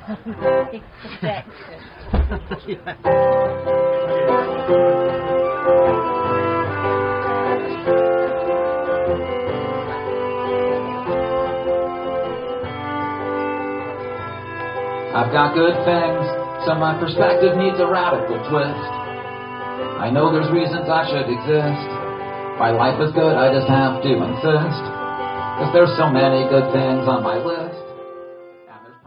I've got good things, so my perspective needs a radical twist. I know there's reasons I should exist. My life is good, I just have to insist. 'Cause there's so many good things on my list.